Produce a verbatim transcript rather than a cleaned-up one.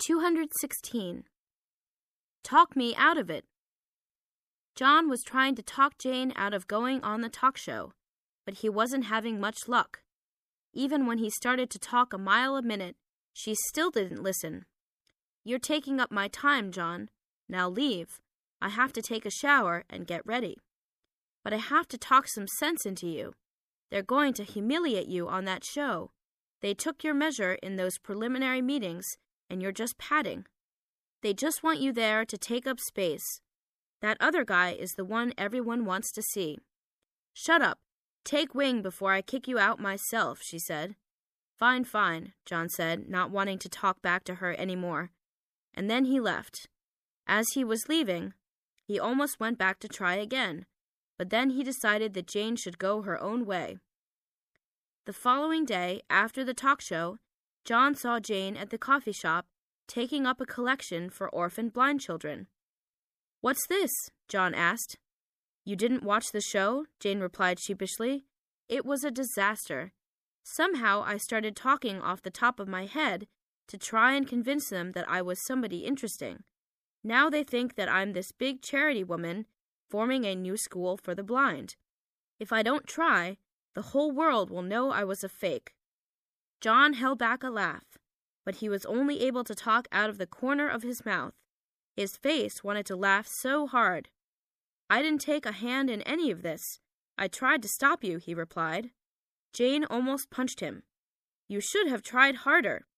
two hundred sixteen. Talk me out of it. John was trying to talk Jane out of going on the talk show, but he wasn't having much luck. Even when he started to talk a mile a minute, she still didn't listen. You're taking up my time, John. Now leave. I have to take a shower and get ready. But I have to talk some sense into you. They're going to humiliate you on that show. They took your measure in those preliminary meetings, and you're just padding. They just want you there to take up space. That other guy is the one everyone wants to see. Shut up. Take wing before I kick you out myself, she said. Fine, fine, John said, not wanting to talk back to her any more. And then he left. As he was leaving, he almost went back to try again, but then he decided that Jane should go her own way. The following day, after the talk show, John saw Jane at the coffee shop taking up a collection for orphaned blind children. What's this? John asked. You didn't watch the show? Jane replied sheepishly. It was a disaster. Somehow I started talking off the top of my head to try and convince them that I was somebody interesting. Now they think that I'm this big charity woman forming a new school for the blind. If I don't try, the whole world will know I was a fake. John held back a laugh, but he was only able to talk out of the corner of his mouth. His face wanted to laugh so hard. I didn't take a hand in any of this. I tried to stop you, he replied. Jane almost punched him. You should have tried harder.